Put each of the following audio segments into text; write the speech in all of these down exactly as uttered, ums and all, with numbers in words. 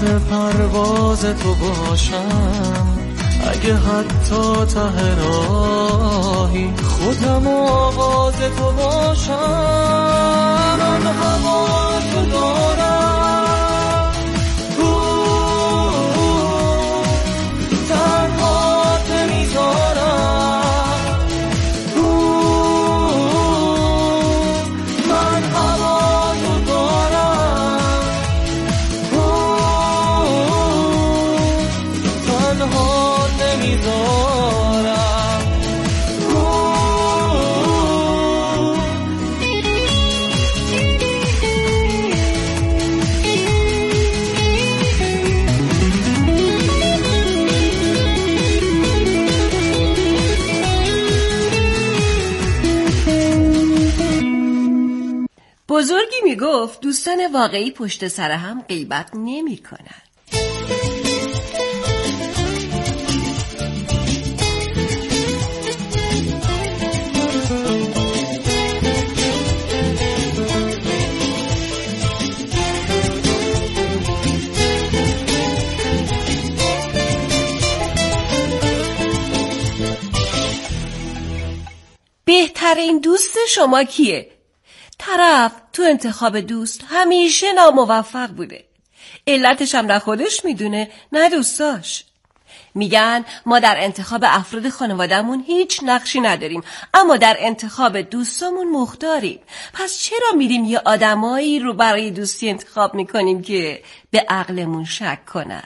سر پرواز تو باشم، اگه حتی ته راهی خودم آغاز تو باشم. من هوا تو دارم، تنها نمیذارم. من هوا تو دارم، تنها نمیذارم. بزرگی میگفت دوستان واقعی پشت سر هم غیبت نمی کنن. بهترین دوست شما کیه؟ طرف تو انتخاب دوست همیشه ناموفق بوده. علتش هم نه خودش میدونه نه دوستاش. میگن ما در انتخاب افراد خانوادهمون هیچ نقشی نداریم، اما در انتخاب دوستامون مختاریم. پس چرا میریم یه آدمایی رو برای دوستی انتخاب میکنیم که به عقلمون شک کنن؟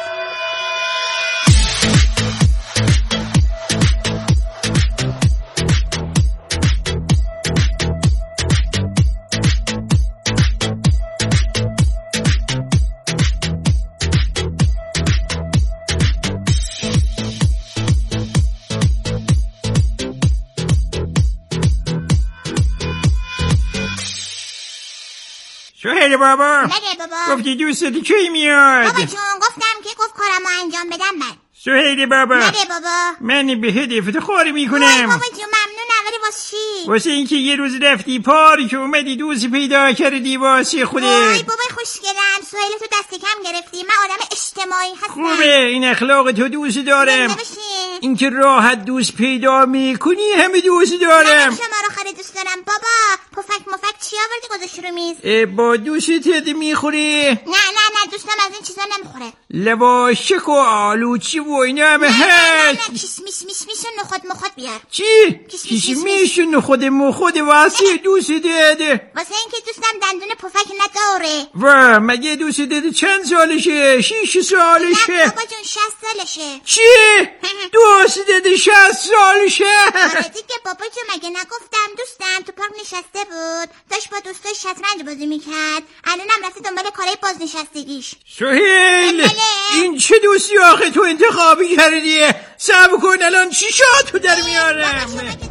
سهیل بابا. بله بابا. گفتی دوستتی کی میاد؟ بابا چون گفتم که گفت کارمو انجام بدم من. سهیل بابا. بله بابا. من به هدفت خاری میکنم. وای بابا جون ممنونم، ولی واسه چی؟ واسه اینکه یه روز رفتی پارک اومدی دوست پیدا کردی واسه خودت. وای بابا خوشگلم، سهیل تو دست کم گرفتی. من آدم اجتماعی هستم. خوبه، این اخلاق تو دوست دارم. اینکه راحت دوست پیدا میکنی همه دوست دارم. من شما رو خیلی دوست دارم بابا. پفک مفک چی آوردی گذاشتی رو میز؟ با دوستت میخوری؟ نه نه نه دوستم از این چیزا نمیخوره. لواشک و آلوچی و اینا همه هست. نه نه نه کیس میس میس میس و نخود مخود بیار. چی؟ کیس میس و نخود مخود واسه دوست داده؟ واسه اینکه دوستم دندون پفک نداره. و مگه دوست داده چند سالشه؟ شیش سالشه؟ نه بابا جون شصت سالشه. چی؟ دوست داده شصت سالشه؟ آره دیگه بابا جون، مگه نگفتم دوستم تو پارک نشسته بود، داشت با دوستاش شطرنج بازی میکرد، الانم رفته دنبال کارهای بازنشستگیش. سهیل این چه دوستی آخه تو انتخابی کردی؟ صبر کن الان چی شد تو در میارم.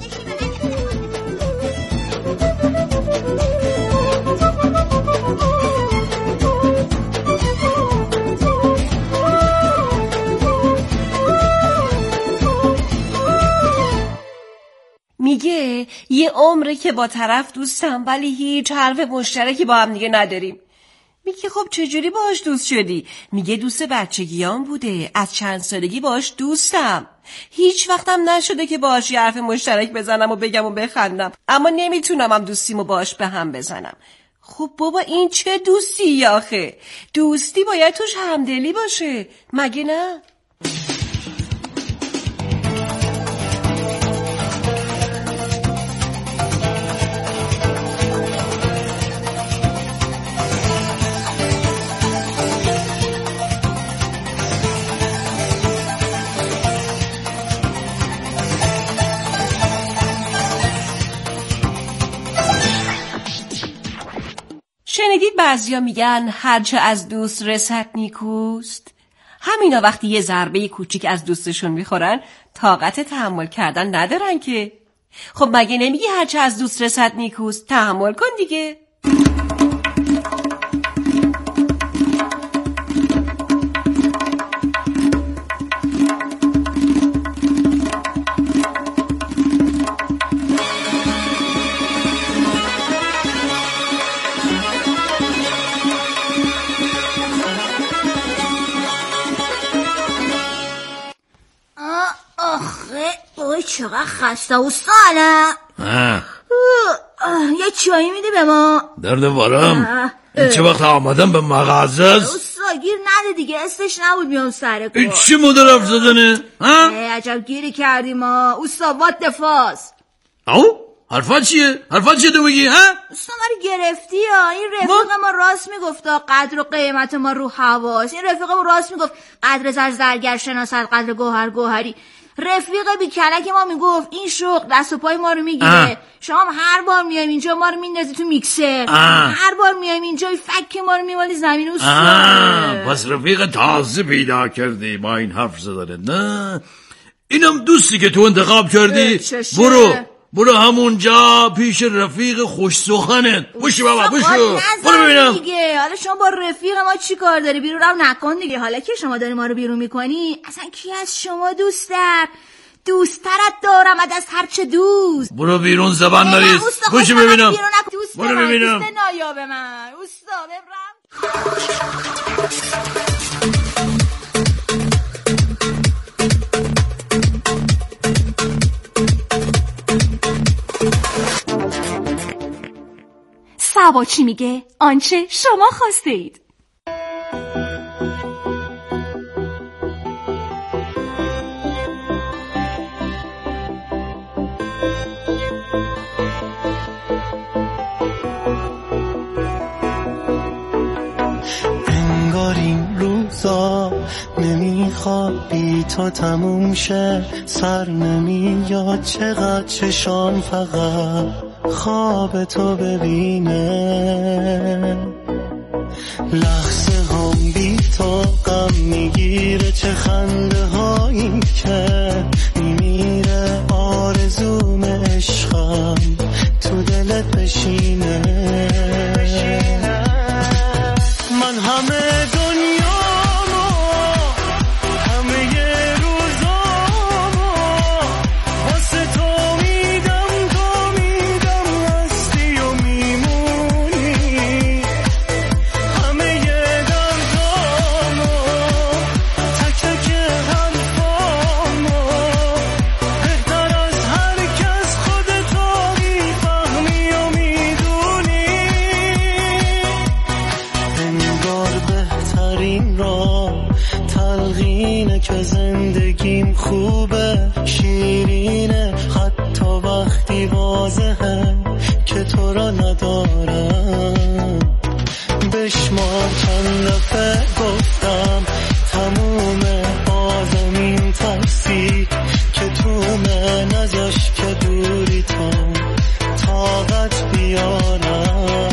میگه یه عمره که با طرف دوستم ولی هیچ حرف مشترکی با هم دیگه نداریم. میگه خب چجوری باهاش دوست شدی؟ میگه دوست بچگیام بوده، از چند سالگی باهاش دوستم، هیچ وقتم نشده که باهاش یه حرف مشترک بزنم و بگم و بخندم، اما نمیتونم هم دوستیمو باهاش به هم بزنم. خب بابا این چه دوستی آخه؟ دوستی باید توش همدلی باشه، مگه نه؟ شنیدید بعضیا میگن هرچه از دوست رسد نیکوست؟ همینا وقتی یه ضربه کوچیک از دوستشون میخورن طاقت تحمل کردن ندارن که. خب مگه نمیگی هرچه از دوست رسد نیکوست؟ تحمل کن دیگه. چقدر خسته و سالم. یه چایی میده به ما؟ درد وارم. این چه وقت آمدم به مغازه است؟ اوستا گیر نده دیگه، استش نبود بیام سر کار. این چی مدر حرف زدنه؟ عجب گیری کردیم ما. اوستا وات دفاست. او؟ حرفا چیه؟ حرفا چیه تو بگی؟ ها؟ اوستا ما رو گرفتی ها. این رفیق ما راست میگفتا قدر و قیمت ما رو حواس. این رفیق ما راست میگفت قدر زر زرگر شناست، قدر گوهر گوهری. رفیق بی کلک ما میگفت این شغل دست و پای ما رو میگیره. شما هر بار میایم اینجا ما رو میندازی تو میکسر. آه. هر بار میایم اینجا فک ما رو میمالی زمین. اوستا پس رفیق تازه پیدا کردی با این حرف زدن. نه اینم دوستی که تو انتخاب کردی. برو برو همونجا پیش رفیق خوش سخنت. بوشی بابا بوشو. برو ببینم دیگه. حالا شما با رفیق ما چی کار داری؟ بیرون رو نکن دیگه. حالا که شما داری ما رو بیرون میکنی، اصلا کی از شما دوست‌تر؟ دوست‌ترت دارم از هر چه دوست. برو بیرون زبان نریز. بوشی ببینم. برو ببینم. دوست نایاب من. اوستا ببرم. سبا چی میگه؟ آنچه شما خواسته اید. انگار این روزا نمیخواد بی تو تموم شه، سر نمیاد چقدر چشام فقط خواب تو ببینه، لحظه هم بی تو غم میگیره، چه خنده هایی که میمیره، آرزوم عشقم تو دلت بشینه. من همه دنیامو همه ی روزامو واسه تو میدم، تو میدم هستی و میمونی، همه ی دردامو تک تک حرفامو بهتر از هر کس خودتو میفهمی و میدونی. انگار بهترین را تلقینه که زندگیم خوبه، شیرینه حتی وقتی واضحه که تو را ندارم. بشمار چند دفعه گفتم تمومه، بازم این ترسی که تومه نذاش که دوری تو طاقت بیارم.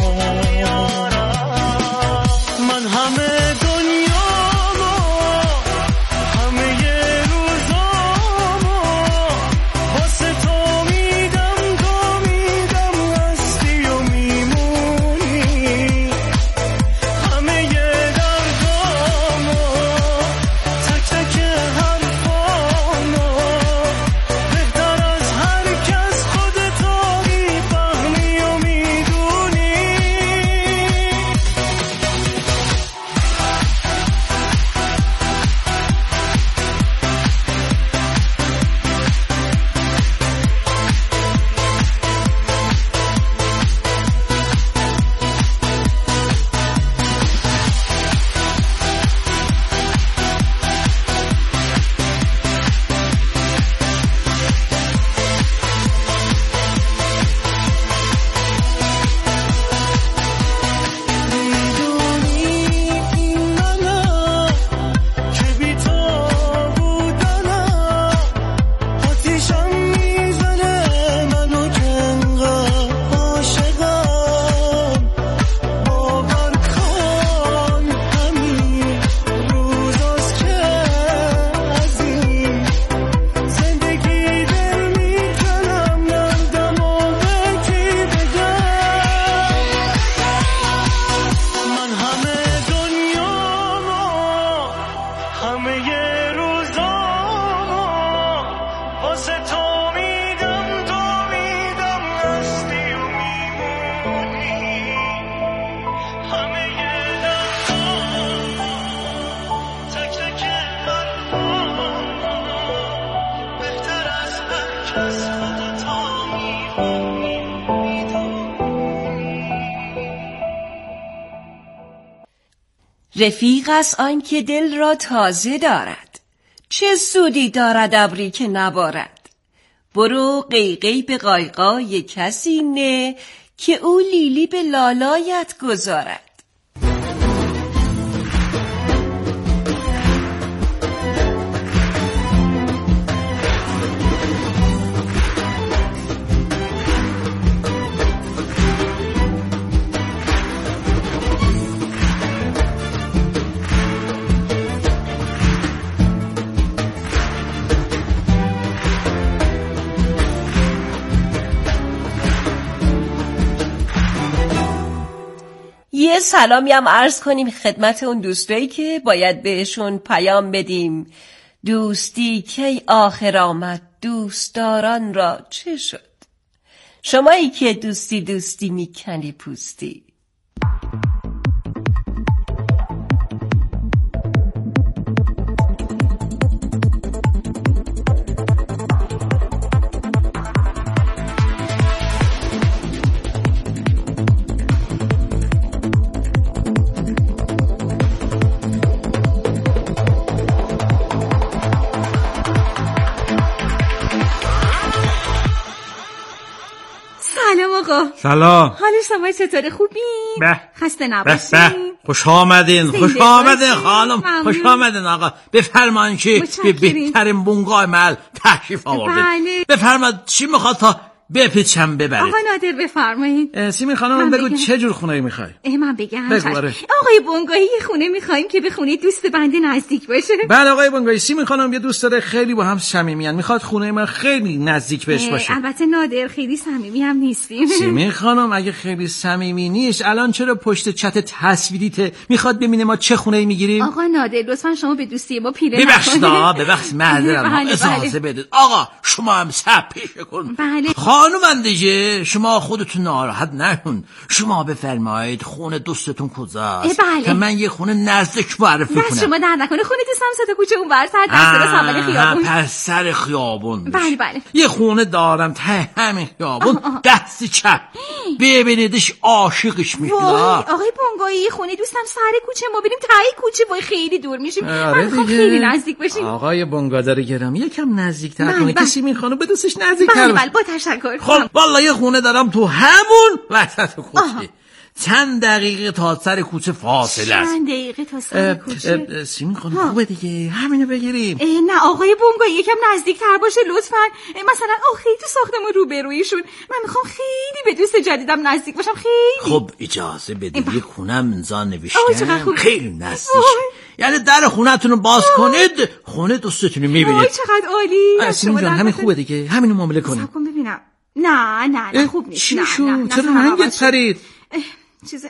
من همه دنیامو همه ی روزامو واسه تو میدم، تو میدم هستی و میمونی، همه ی دردامو رفیق است آن که دل را تازه دارد، چه سودی دارد ابری که نبارد. برو قیقی به قایقای کسی نه، که او لیلی به لالایت گذارد. یه سلامی هم عرض کنیم خدمت اون دوستایی که باید بهشون پیام بدیم. دوستی کی آخر آمد، دوستداران را چه شد؟ شمایی که دوستی دوستی میکنی پوستی. سلام. حال شما چطوره؟ خوبی؟ به خسته نباشین. به خوش آمدین. خوش آمدین خانم. خوش آمدین آقا. بفرمایین که به بهترین بنگاه محل تشریف آوردید. بله. بفرمایید چی میخواد تا بپیچم ببرید. آقا نادر بفرمایید. سیمین خانم بگو چه جور خونه میخوای؟ من بگم. بگو باره. آقای بنگاهی یه خونه میخوایم که به خونه دوست بنده نزدیک باشه. بله آقای بنگاهی، سیمین خانم یه دوست داره خیلی با هم صمیمیان، میخواد خونه من خیلی نزدیک بهش باشه. البته نادر خیلی صمیمی هم نیستیم. سیمین خانم اگه خیلی صمیمی نیست الان چرا پشت چت تصویریته میخواد ببینه ما چه خونه‌ای میگیریم؟ آقا نادر لطفا شما به دوستی ما پیله نکنید. ببخشید ببخشید معذرت اجازه بدید. آقا شما هم صبر پیش کن. بله. خانم دیگه شما خودتون ناراحت نکن، شما بفرمایید خونه دوستتون کجاست بله. که من یه خونه نزدیک معرفی کنم. شما در نکنه خونه دوستم سه تا کوچه اون ورتر دست اول خیابون. پس سر خیابون. بله بله. یه خونه دارم ته همین خیابون آه آه. دست چپ. ببینیدش عاشقش میشید. آقای بنگاهی خونه دوستم سر کوچه، ما بریم ته کوچه، وای خیلی دور میشیم. من میخوام خیلی نزدیک باشیم. آقای بنگادر گرامی یکم نزدیک‌تر کنید که سیمین خانم به دوستش نزدیک‌تر. بله بله با تشکر. خب والله یه خونه دارم تو همون وسط کوچه. چند دقیقه تا سر کوچه فاصله است. چند دقیقه تا سر کوچه. سیمین خانم خوبه دیگه همینو بگیریم. نه آقای بنگاهی یکم نزدیک‌تر باشه لطفاً. مثلا آخه تو ساختمون روبرویشون. من میخوام خیلی به دوست جدیدم نزدیک باشم خیلی. خب اجازه بدید یه خونم امضا نوشتم خیلی نزدیک. یعنی در خونه‌تون رو باز کنید خونه دوستتون رو میبینید. وای چقدر عالی. سیمین جان همین خوبه دیگه همینو معامله کنید. صبر کن ببینم. نه نه نه خوب نیست. چی شد؟ چرا رنگت پرید؟ چیز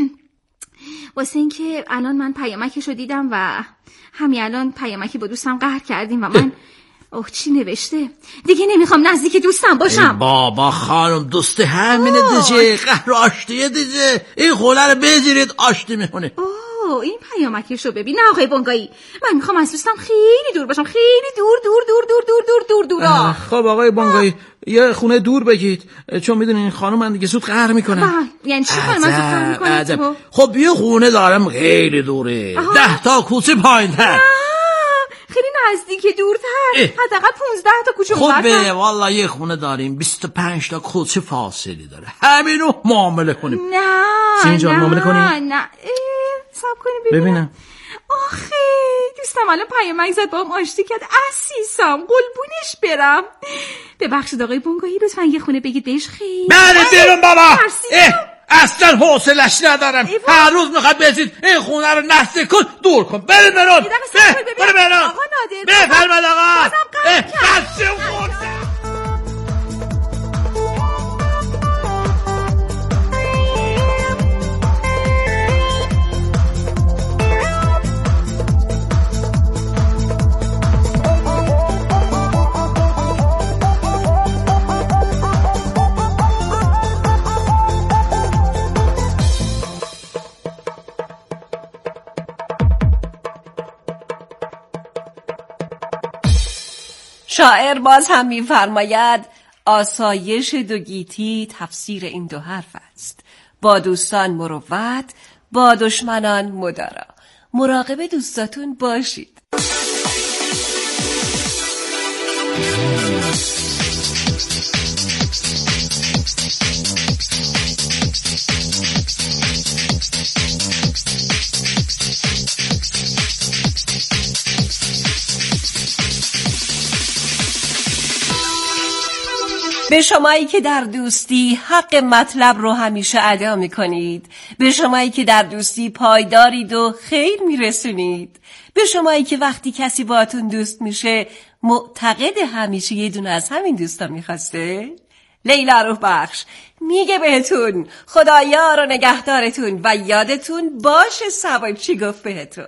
واسه این که الان من پیامکشو دیدم و همین الان پیامکی با دوستم قهر کردیم و من اوه چی نوشته دیگه نمیخوام نزدیک دوستم باشم. بابا خانم دوست همینه دیگه، قهر آشتیه دیگه. این خونه رو بذارید آشتی میکنه. اوه این پیامکشو ببین. نه آقای بنگاهی من میخوام از دوستم خیلی دور باشم، خیلی دور دور دور دور دور دور دور دورا. خب آقای بنگاهی یه خونه دور بگید، چون میدونین این خانم من دیگه زود قهر میکنم. یعنی چی خانم من زود قهر میکنم؟ خب یه خونه دارم خیلی دوره، ده تا کوچه پایین‌تر. خیلی نزدیک دورتر، حداقل پونزده تا کوچه اونورتر. خب به والله یه خونه داریم بیست و پنج تا کوچه فاصله داره، همینو معامله کنیم. نه سیمین جان معامله کنیم. نه نه صبر کنیم ببینم. ببینم آخه دوستم الان پیامک زد با هم آشتی کرد. عزیزم قلبونش برم. ببخشید آقای بنگاهی لطفا یه خونه بگید بهش خیلی. بله برم بابا. اصلا حوصلش ندارم. هر روز میخواد بزید این خونه رو نزدیک کن دور کن. بریم برون بریم برون. آقا نادر بفرمایید آقا. بسه اون شاعر باز هم می‌فرماید آسایش دو گیتی تفسیر این دو حرف است: با دوستان مروت، با دشمنان مدارا. مراقب دوستاتون باشید. به شمایی که در دوستی حق مطلب رو همیشه ادا می‌کنید، به شمایی که در دوستی پایدارید و خیر می‌رسونید، به شمایی که وقتی کسی باهاتون دوست میشه معتقد همیشه یه دونه از همین دوستا می‌خواسته، لیلا روح بخش میگه بهتون خدایا رو نگهدارتون و یادتون باشه سبب چی گفت بهتون.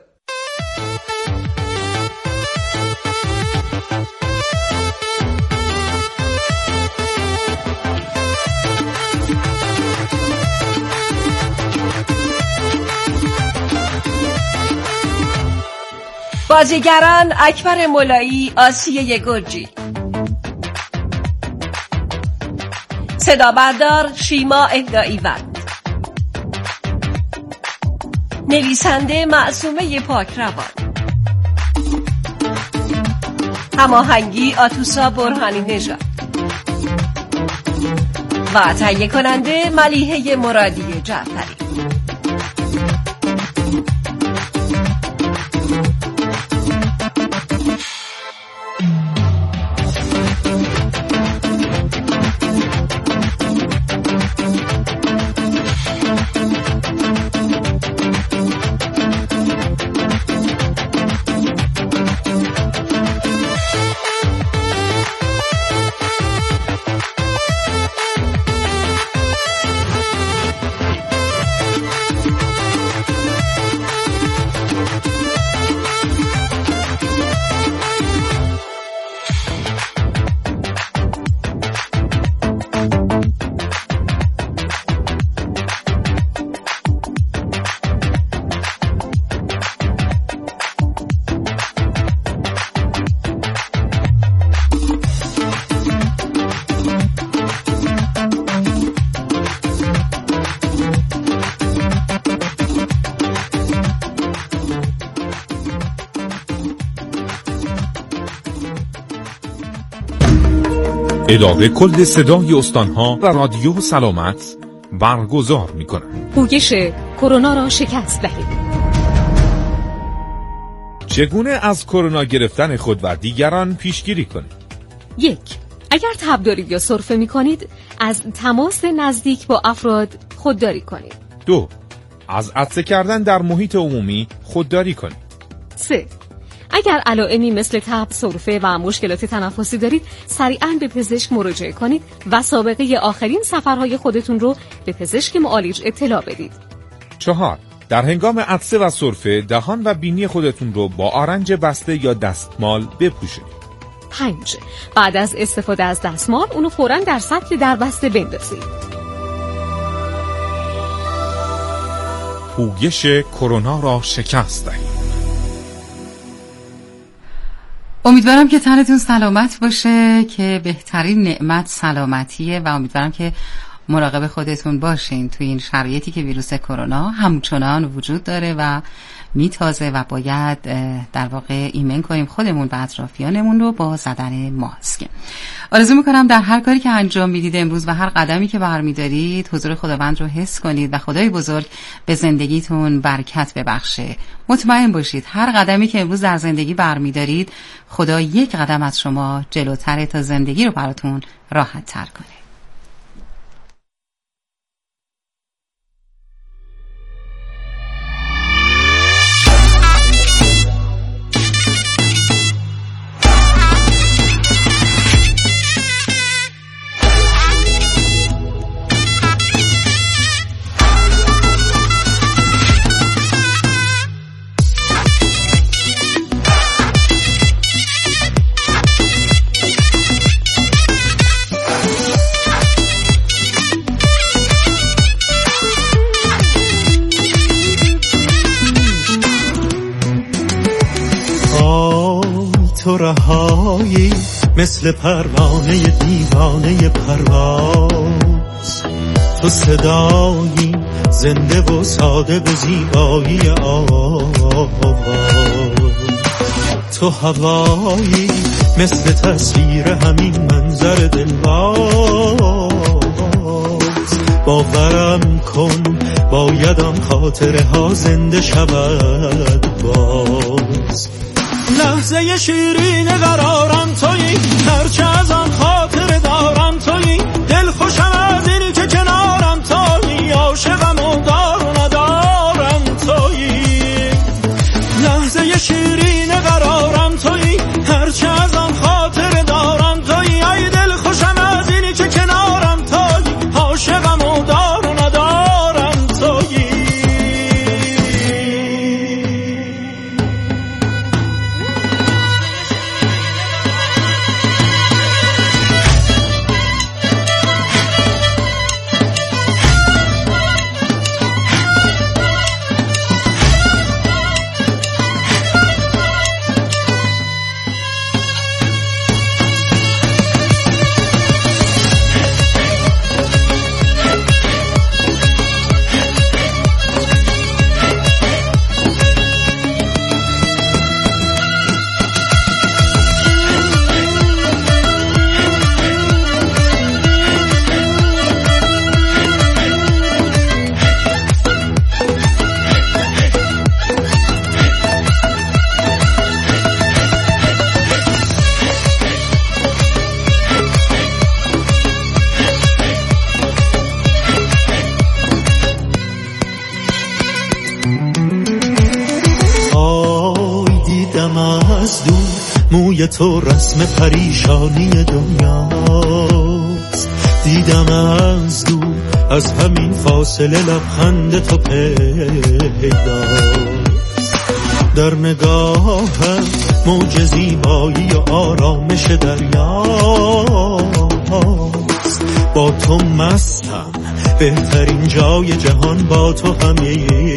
بازیگران اکبر مولایی، آسیه گرجی. صدا بردار شیما اهدایی‌وند. نویسنده معصومه پاکروان. هماهنگی آتوسا برهانی نژاد. و تهیه کننده ملیحه مرادی جعفری. اداره کل صدای استانها و رادیو سلامت برگزار می‌کنند. پویش کرونا را شکست دهید. چگونه از کرونا گرفتن خود و دیگران پیشگیری کنید؟ یک، اگر تب دارید یا سرفه می‌کنید از تماس نزدیک با افراد خودداری کنید. دو، از عطسه کردن در محیط عمومی خودداری کنید. سه، اگر علائمی مثل تب، سرفه و مشکلات تنفسی دارید سریعاً به پزشک مراجعه کنید و سابقه آخرین سفرهای خودتون رو به پزشک معالج اطلاع بدید. چهار، در هنگام عطسه و سرفه دهان و بینی خودتون رو با آرنج بسته یا دستمال بپوشید. پنج، بعد از استفاده از دستمال اونو فوراً در سطل دربسته بندازید. پویش کرونا را شکست دهید. امیدوارم که تنتون سلامت باشه که بهترین نعمت سلامتیه و امیدوارم که مراقب خودتون باشین توی این شرایطی که ویروس کرونا همچنان وجود داره و میتازه و باید در واقع ایمن کنیم خودمون و اطرافیانمون رو با زدن ماسک. آرزو میکنم در هر کاری که انجام میدید امروز و هر قدمی که برمیدارید حضور خداوند رو حس کنید و خدای بزرگ به زندگیتون برکت ببخشه. مطمئن باشید هر قدمی که امروز در زندگی برمیدارید خدا یک قدم از شما جلوتره تا زندگی رو براتون راحت تر کنه. تو رهایی مثل پروانه دیوانه پرواز، تو صدایی زنده و ساده به زیبایی آواز. تو هوایی مثل تصویر همین منظر دلواز. باورم کن باید آن خاطره ها زنده شود باز. لحظه شیرین قرارم تویی، هرچه از آن خاطره دارم تویی. دل خوشم از اینی که کنارم تویی، عاشقم و دار و ندارم تویی. لحظه شیرین قرارم تویی، هرچه از آن خاطره دارم تویی. ای دل خوشم از اینی که کنارم تویی، عاشقم و دار و ندارم تویی. موی تو رسم پریشانی دنیاست. دیدم از دور از همین فاصله لبخند تو پیداست. در نگاهم موج زیبایی و آرامش دریاست. با تو مستم بهترین جای جهان با تو همه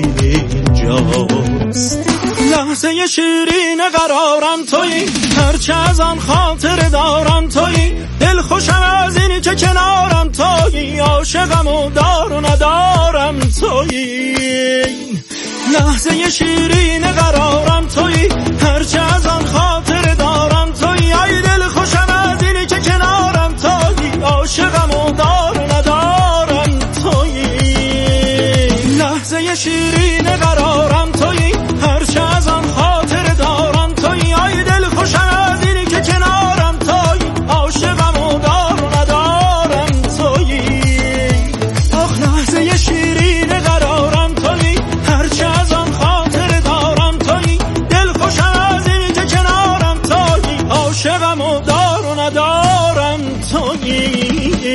اینجاست. لحظه شیرین قرارم تویی، هرچه از آن خاطر دارم تویی. دل خوشم از اینی که کنارم تویی، عاشقم و دار و ندارم تویی. لحظه شیرین قرارم تویی، هرچه از آن خاطر دارم تویی. ای دل خوشم از اینی که کنارم تویی، عاشقم و دار و ندارم تویی. لحظه شیرین قرارم تویی، هرچه از آن خاطر دارم تویی. ای دل خوشم از اینی که کنارم تویی، عاشقم و دار و ندارم تویی. آخ لحظه شیرین قرارم تویی، هرچه از آن خاطر دارم تویی. دل خوشم از اینی که کنارم تویی، عاشقم و دار و ندارم تویی.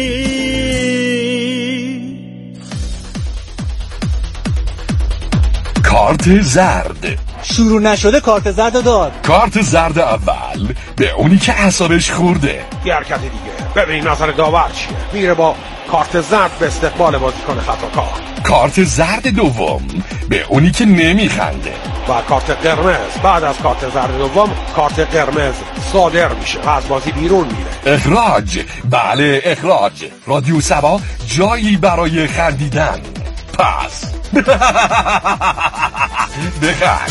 کارت زرد. شروع نشده کارت زرد داد. کارت زرد اول به اونی که اعصابش خورده. یه حرکت دیگه. ببین نظر داور چیه. میره با کارت زرد به استقبال بازیکن خطاکار. کارت زرد دوم به اونی که نمیخنده. و کارت قرمز بعد از کارت زرد دوم کارت قرمز صادر میشه و از بازی بیرون میره. اخراج. بله اخراج. رادیو سبا جایی برای خندیدن. پس بخند.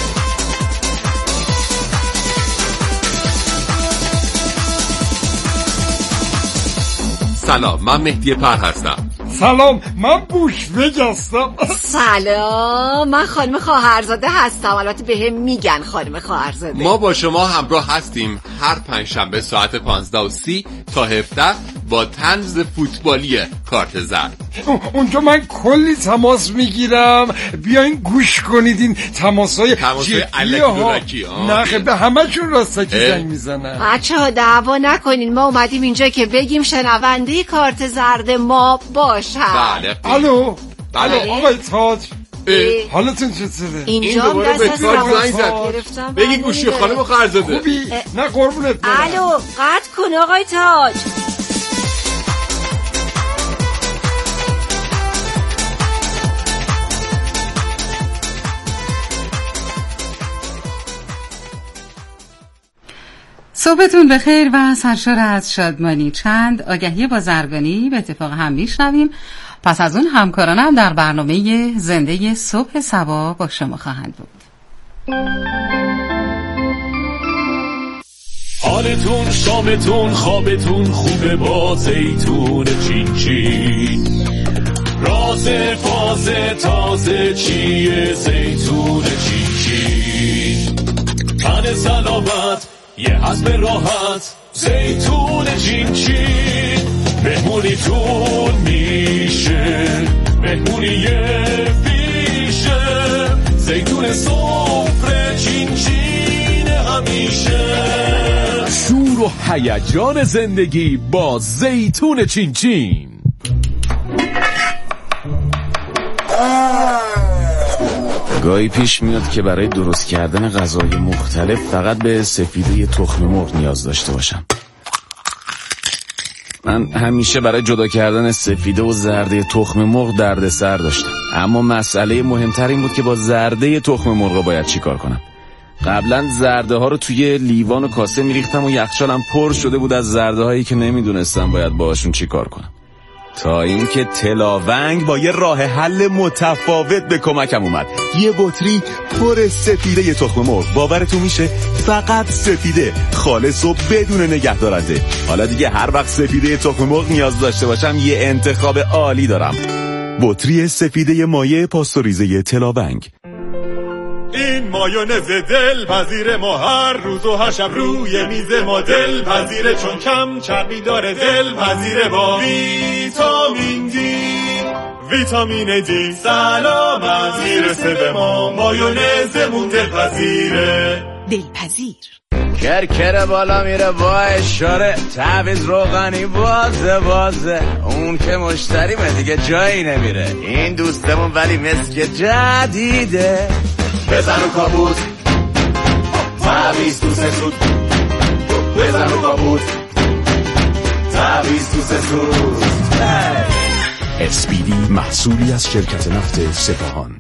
سلام، من مهدی پر هستم. سلام، من بوشوگ هستم. سلام، من خانم خواهرزاده هستم. البته به هم میگن خانم خواهرزاده. ما با شما همراه هستیم هر پنجشنبه ساعت پانزده و سی تا هفده با طنز فوتبالی کارت زرد. اونجا من کلی تماس میگیرم. بیاین گوش کنید این تماسای تماسای الکی دورکی. نه به همه چون راستکی زنگ میزنن. بچه ها دعوا نکنین، ما اومدیم اینجا که بگیم شنونده کارت زرد ما باشن. بله. الو الو آقای تاج، حالتون چطوره؟ اینجا هم دوباره به تاج زنگ زد. بگی گوشی خانم خواهرزاده. خوبی؟ نه قربونت برم. الو قطع کن آقای تاج. صبحتون بخیر و سرشار از شادمانی. چند آگهی بازرگانی به اتفاق هم میشنویم. پس از اون همکارانم در برنامه زنده صبح صبا با شما خواهند بود. حالتون، شامتون، خوابتون خوبه با زیتون چین چین. راز فاز تازه چیه زیتون چین چین. تن سلامت یه حسب راحت زیتون چین چین. مهمونیتون میشه مهمونی فیشه. زیتون سفره چین چین همیشه. شور و هیجان زندگی با زیتون چین چین. گاهی پیش میاد که برای درست کردن غذای مختلف فقط به سفیده تخم مرغ نیاز داشته باشم. من همیشه برای جدا کردن سفیده و زرده تخم مرغ دردسر داشتم، اما مسئله مهمتر این بود که با زرده تخم مرغ باید چی کار کنم. قبلا زرده ها رو توی لیوان و کاسه میریختم و یخچالم پر شده بود از زرده هایی که نمیدونستم باید باهاشون چی کار کنم، تا اینکه تلاونگ با یه راه حل متفاوت به کمکم اومد. یه بطری پر سفیده تخم مرغ. باورتون میشه فقط سفیده، خالص و بدون نگهدارنده. حالا دیگه هر وقت سفیده تخم مرغ نیاز داشته باشم یه انتخاب عالی دارم. بطری سفیده مایع پاستوریزه تلاونگ. این مایونز دلپذیر ما هر روز و هر شب روی میز ما دلپذیره، چون کم چربی داره دلپذیره با ویتامین دی. ویتامین دی سلامت میرسه به ما، مایونزمون دلپذیره. دلپذیر کرکر بالا میره با اشاره، تعویض روغنی بازه بازه. اون که مشتریمه دیگه جایی نمیره. این دوستمون ولی مسک جدیده. بزن و کابوت تعویض تو سه سود. بزن و کابوت تعویض تو سه سود. اسپیدی محصولی از شرکت نفت سپاهان.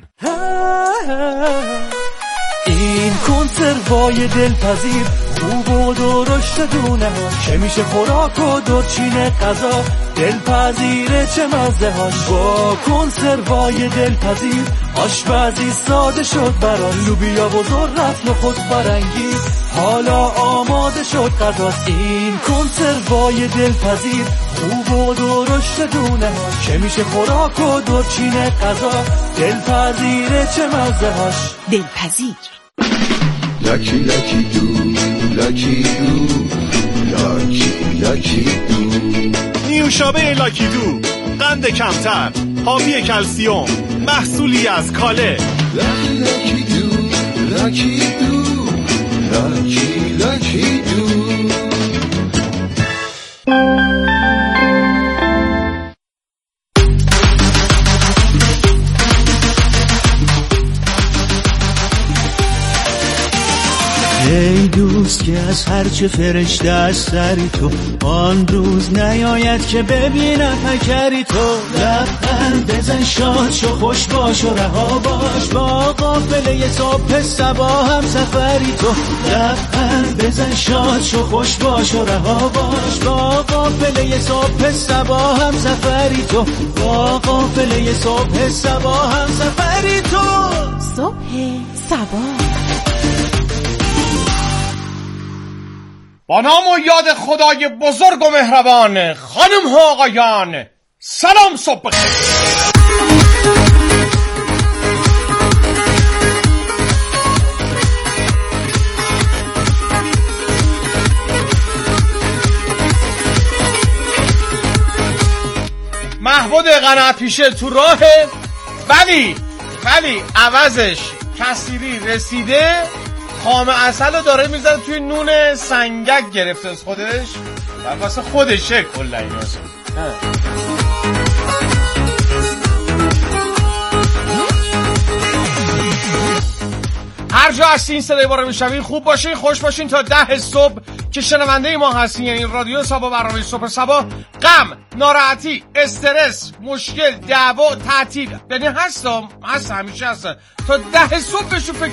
این کنسروای دلپذیر خوب و درشت دونه ها که میشه خوراک و دورچین غذا. دلپذیره چه مزه هاش با کنسروای دلپذیر. آشپزی ساده شد برای لوبیا و ذرت و خود فرنگی. حالا آماده شد غذاست. این کنسروای دلپذیر خوب و درشت دونه ها که میشه خوراک و دورچین غذا. دلپذیره چه مزه هاش. دلپذیر Lucky, lucky do, lucky do, lucky, lucky do. نیوشابه لاکی دو، قند کمتر، حاوی کلسیوم، محصولی از کاله. Lucky, lucky do, lucky do, lucky, lucky do. ای دوست که از هرچه فرشته از سری تو، آن روز نیاید که ببینم پیکری تو. لبخند بزن شاد شو خوش باش و رها باش، با قافله صبح صبا هم سفری تو. لبخند بزن شاد شو خوش باش و رها باش، با قافله صبح صبا هم سفری تو. با قافله صبح صبا هم سفری تو. صبح صبا با نام و یاد خدای بزرگ و مهربان، خانم ها آقایان سلام صبح بخیر. محمود قناعت پیشل تو راهه، ولی ولی عوضش کسیری رسیده خام عسل رو داره میزنه توی نون سنگک گرفته از خودش و واسه خودشه کلا این واسه. هر جا هستین صدای ما رو میشنوین خوب باشین خوش باشین تا ده صبح که شنونده ما هستین. یعنی رادیو صبا، برنامه صبح صبا. غم، ناراحتی، استرس، مشکل، دعوا، تعطیل، یعنی هستم هست همیشه هستن تا ده صبح بهشون فکر